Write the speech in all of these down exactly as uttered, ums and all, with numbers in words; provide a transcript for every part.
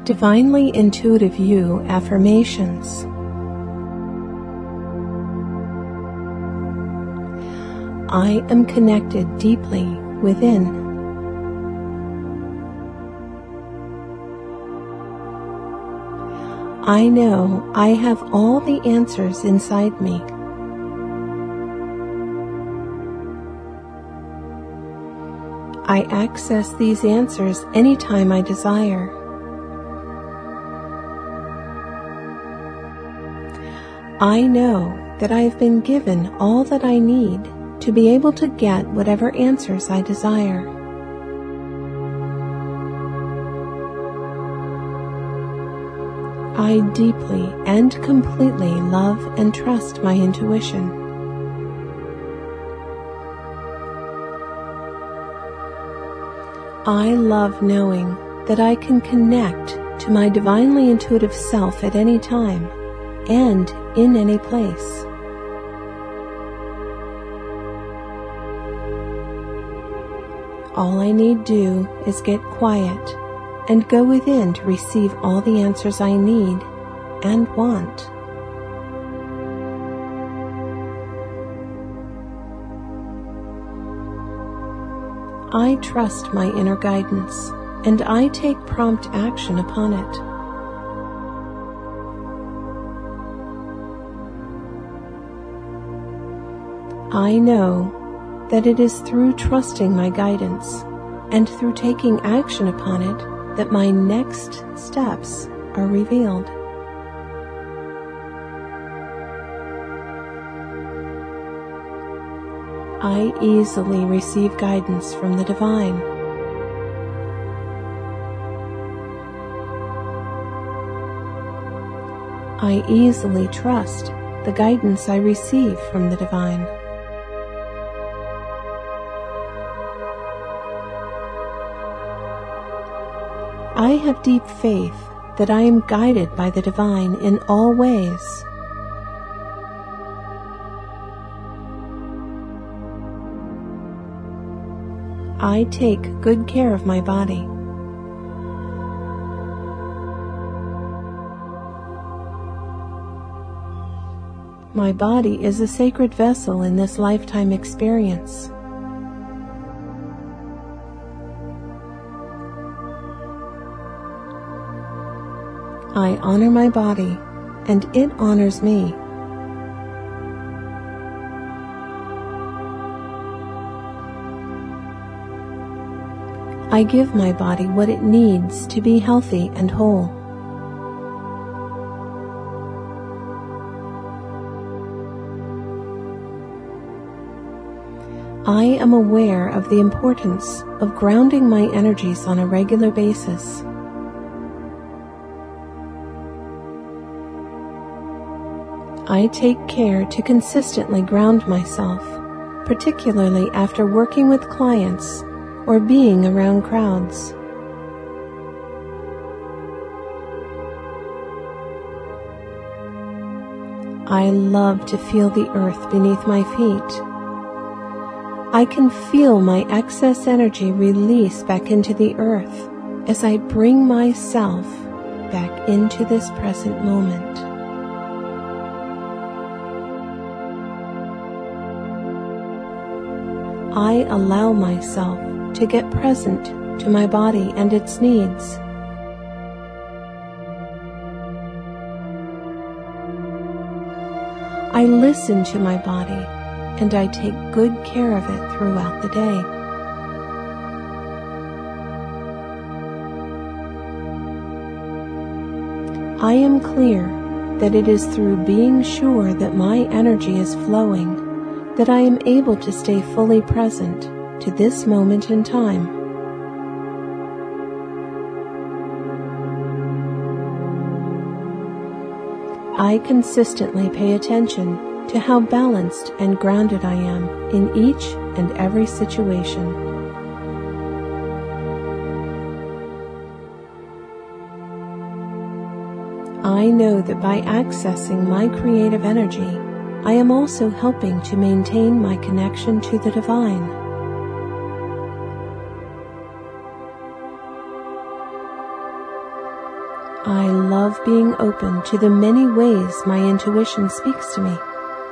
Divinely Intuitive You Affirmations. I am connected deeply within. I know I have all the answers inside me. I access these answers anytime I desire. I know that I have been given all that I need to be able to get whatever answers I desire. I deeply and completely love and trust my intuition. I love knowing that I can connect to my divinely intuitive self at any time and in any place. All I need do is get quiet and go within to receive all the answers I need and want. I trust my inner guidance, and I take prompt action upon it. I know that it is through trusting my guidance and through taking action upon it that my next steps are revealed. I easily receive guidance from the divine. I easily trust the guidance I receive from the divine. I have deep faith that I am guided by the divine in all ways. I take good care of my body. My body is a sacred vessel in this lifetime experience. I honor my body, and it honors me. I give my body what it needs to be healthy and whole. I am aware of the importance of grounding my energies on a regular basis. I take care to consistently ground myself, particularly after working with clients or being around crowds. I love to feel the earth beneath my feet. I can feel my excess energy release back into the earth as I bring myself back into this present moment. I allow myself to get present to my body and its needs. I listen to my body, and I take good care of it throughout the day. I am clear that it is through being sure that my energy is flowing that I am able to stay fully present to this moment in time. I consistently pay attention to how balanced and grounded I am in each and every situation. I know that by accessing my creative energy, I am also helping to maintain my connection to the divine. I love being open to the many ways my intuition speaks to me.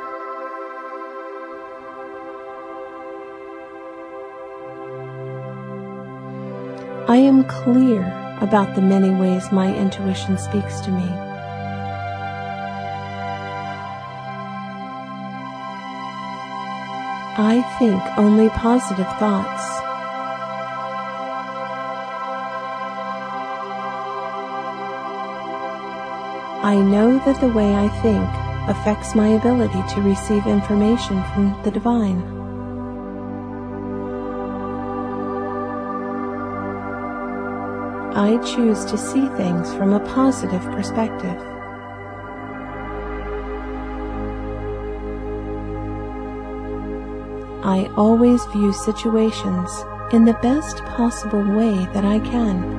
I am clear about the many ways my intuition speaks to me. I think only positive thoughts. I know that the way I think affects my ability to receive information from the divine. I choose to see things from a positive perspective. I always view situations in the best possible way that I can.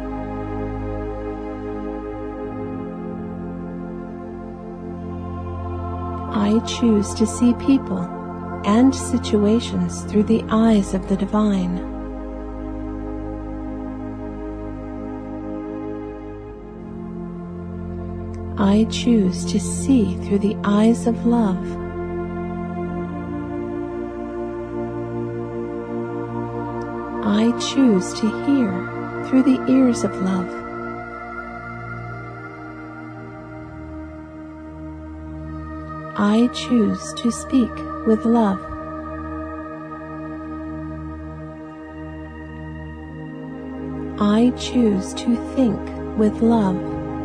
I choose to see people and situations through the eyes of the divine. I choose to see through the eyes of love. I choose to hear through the ears of love. I choose to speak with love. I choose to think with love.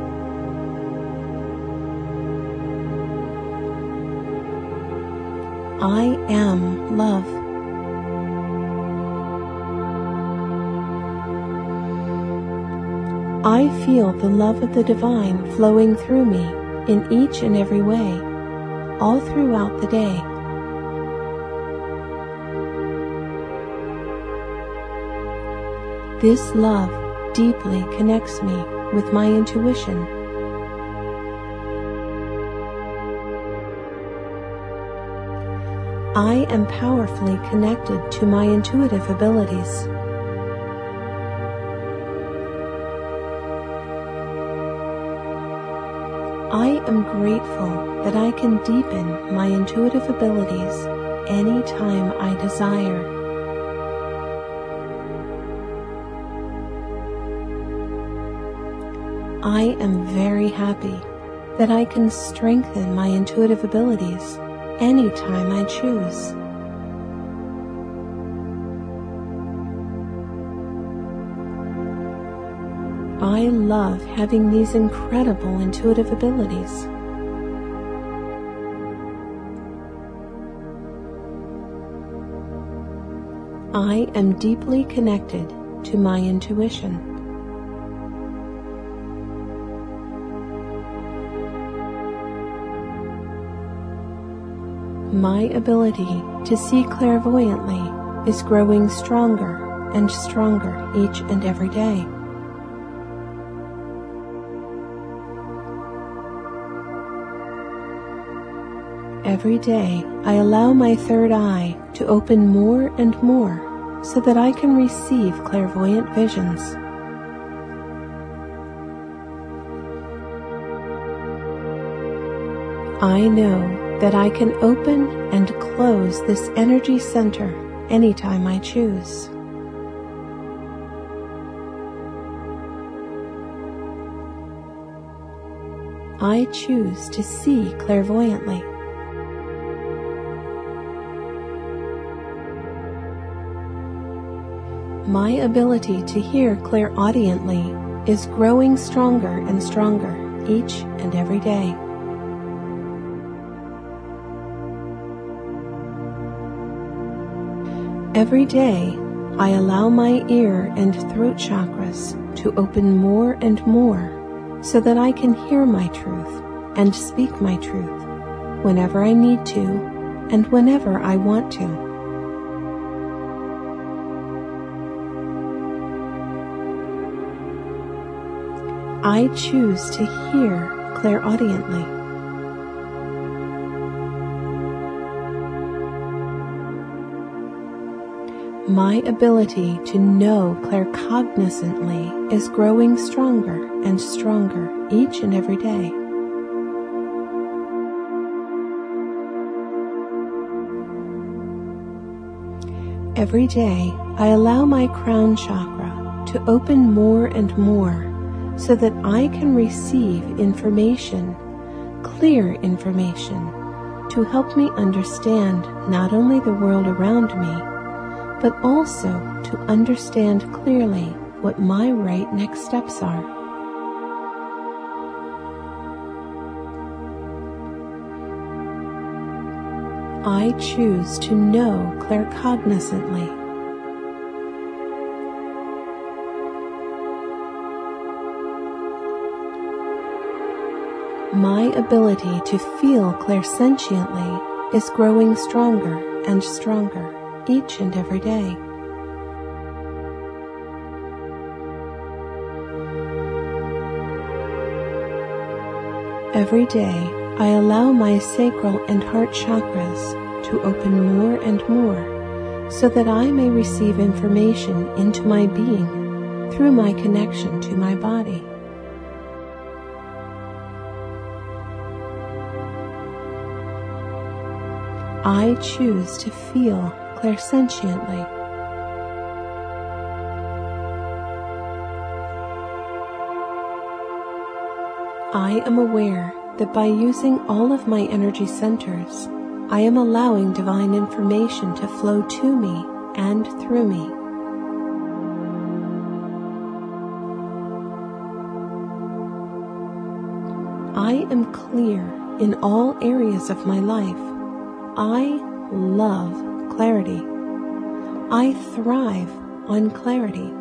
I am love. I feel the love of the divine flowing through me in each and every way, all throughout the day. This love deeply connects me with my intuition. I am powerfully connected to my intuitive abilities. I am grateful that I can deepen my intuitive abilities anytime I desire. I am very happy that I can strengthen my intuitive abilities anytime I choose. I love having these incredible intuitive abilities. I am deeply connected to my intuition. My ability to see clairvoyantly is growing stronger and stronger each and every day. Every day, I allow my third eye to open more and more so that I can receive clairvoyant visions. I know that I can open and close this energy center anytime I choose. I choose to see clairvoyantly. My ability to hear clairaudiently is growing stronger and stronger each and every day. Every day, I allow my ear and throat chakras to open more and more so that I can hear my truth and speak my truth whenever I need to and whenever I want to. I choose to hear clairaudiently. My ability to know claircognizantly is growing stronger and stronger each and every day. Every day, I allow my crown chakra to open more and more so that I can receive information, clear information, to help me understand not only the world around me, but also to understand clearly what my right next steps are. I choose to know claircognizantly. My ability to feel clairsentiently is growing stronger and stronger each and every day. Every day, I allow my sacral and heart chakras to open more and more so that I may receive information into my being through my connection to my body. I choose to feel clairsentiently. I am aware that by using all of my energy centers, I am allowing divine information to flow to me and through me. I am clear in all areas of my life. I love clarity. I thrive on clarity.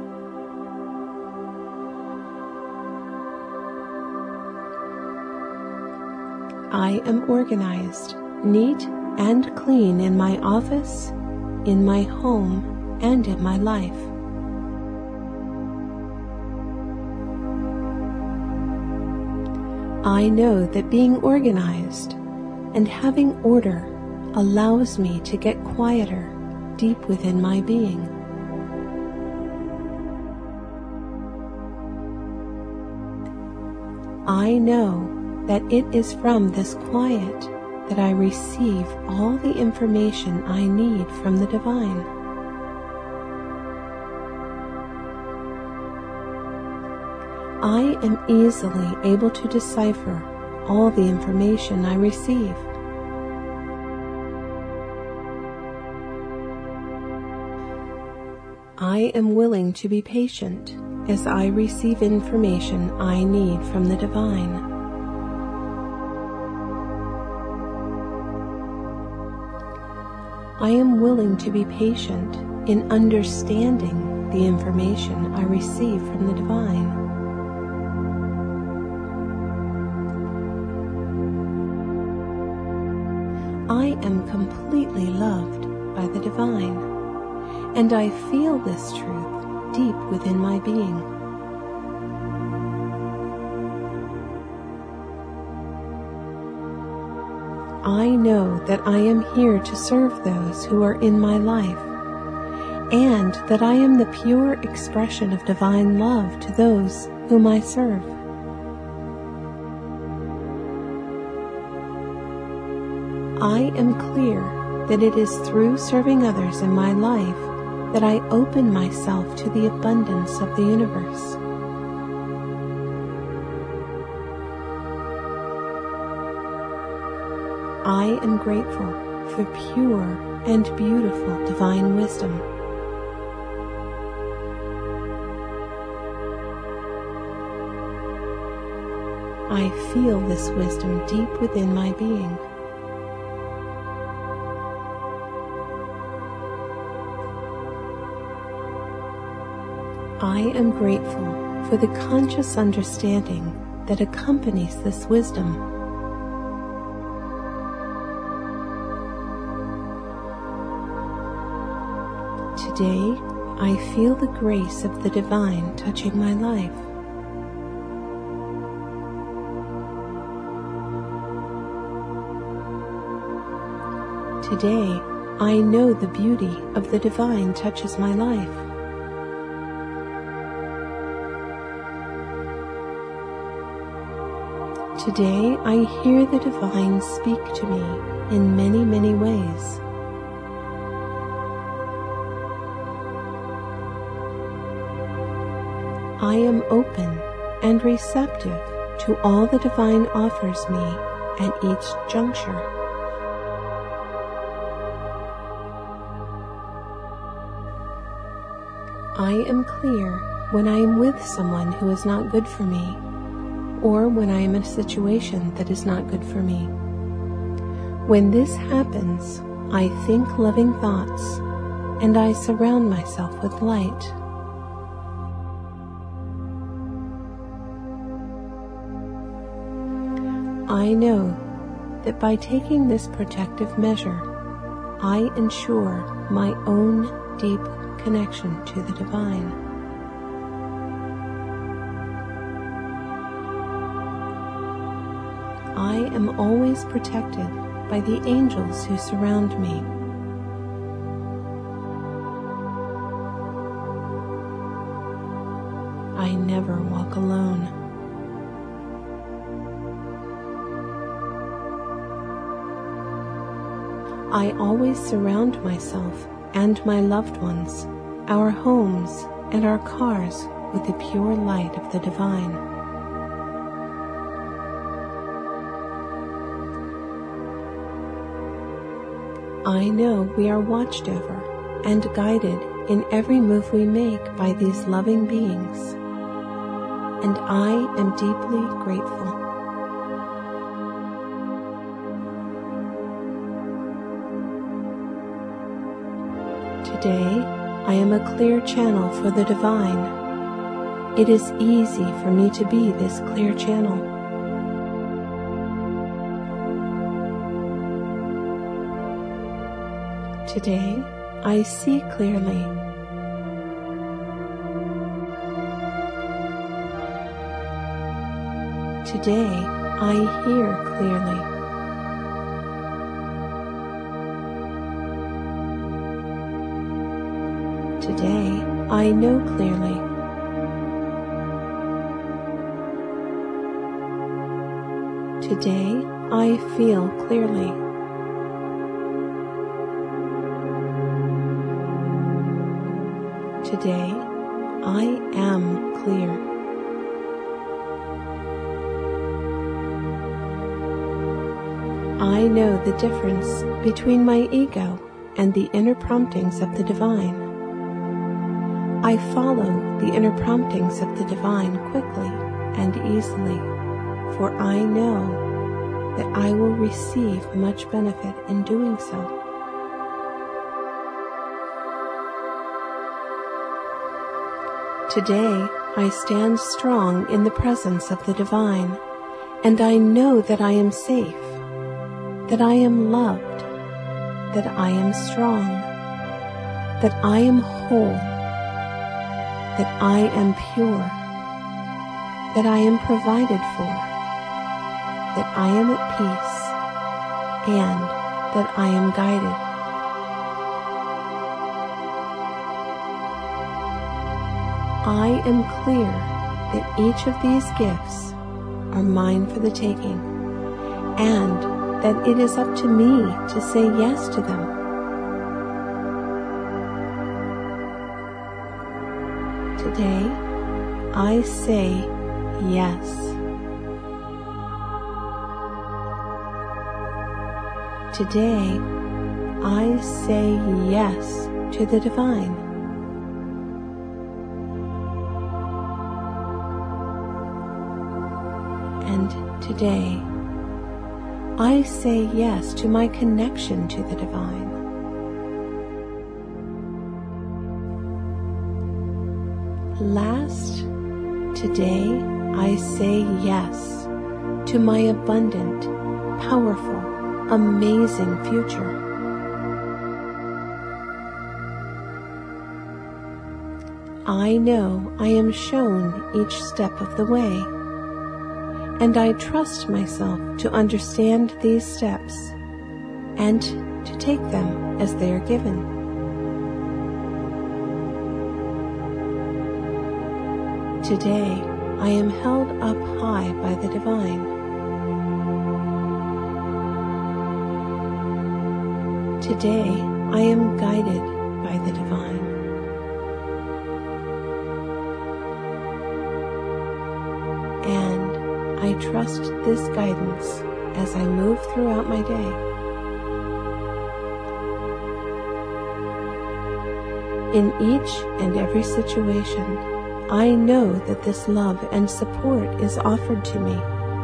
I am organized, neat, and clean in my office, in my home, and in my life. I know that being organized and having order allows me to get quieter deep within my being. I know that it is from this quiet that I receive all the information I need from the divine. I am easily able to decipher all the information I receive. I am willing to be patient as I receive information I need from the divine. I am willing to be patient in understanding the information I receive from the divine. I am completely loved by the divine, and I feel this truth deep within my being. I know that I am here to serve those who are in my life, and that I am the pure expression of divine love to those whom I serve. I am clear that it is through serving others in my life that I open myself to the abundance of the universe. I am grateful for pure and beautiful divine wisdom. I feel this wisdom deep within my being. I am grateful for the conscious understanding that accompanies this wisdom. Today, I feel the grace of the divine touching my life. Today, I know the beauty of the divine touches my life. Today I hear the divine speak to me in many, many ways. I am open and receptive to all the divine offers me at each juncture. I am clear when I am with someone who is not good for me, or when I am in a situation that is not good for me. When this happens, I think loving thoughts, and I surround myself with light. I know that by taking this protective measure, I ensure my own deep connection to the divine. I am always protected by the angels who surround me. I never walk alone. I always surround myself and my loved ones, our homes, and our cars with the pure light of the divine. I know we are watched over and guided in every move we make by these loving beings, and I am deeply grateful. Today, I am a clear channel for the divine. It is easy for me to be this clear channel. Today, I see clearly. Today, I hear clearly. Today, I know clearly. Today, I feel clearly. Today, I am clear. I know the difference between my ego and the inner promptings of the divine. I follow the inner promptings of the divine quickly and easily, for I know that I will receive much benefit in doing so. Today, I stand strong in the presence of the divine, and I know that I am safe, that I am loved, that I am strong, that I am whole, that I am pure, that I am provided for, that I am at peace, and that I am guided. I am clear that each of these gifts are mine for the taking, and that it is up to me to say yes to them. Today, I say yes. Today, I say yes to the divine. And today, I say yes to my connection to the divine. Last, today I say yes to my abundant, powerful, amazing future. I know I am shown each step of the way, and I trust myself to understand these steps and to take them as they are given. Today, I am held up high by the divine. Today, I am guided by the divine. And I trust this guidance as I move throughout my day. In each and every situation, I know that this love and support is offered to me.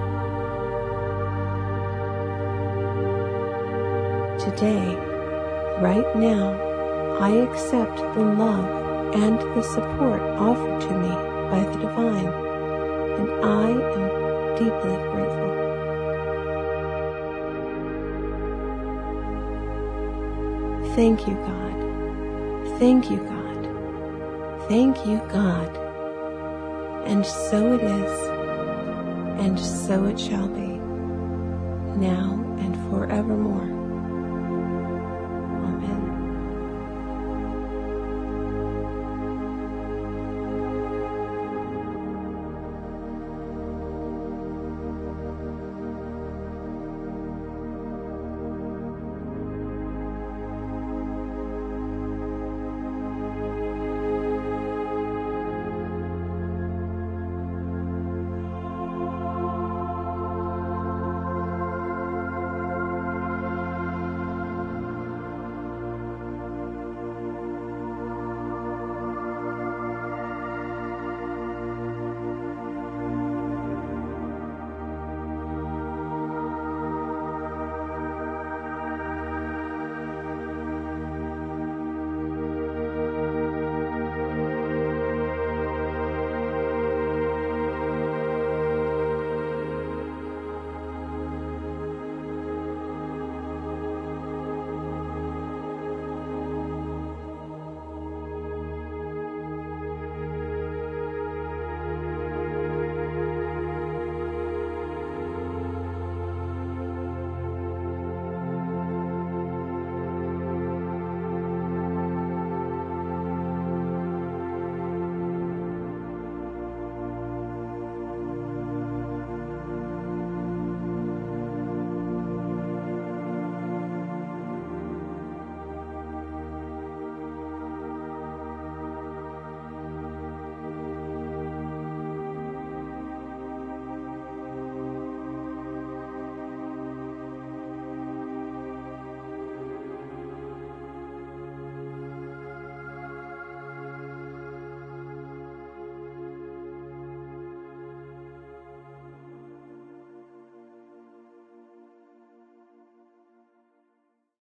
Today, right now, I accept the love and the support offered to me by the divine, and I am deeply grateful. Thank you, God. Thank you, God. Thank you, God. And so it is, and so it shall be, now and forevermore.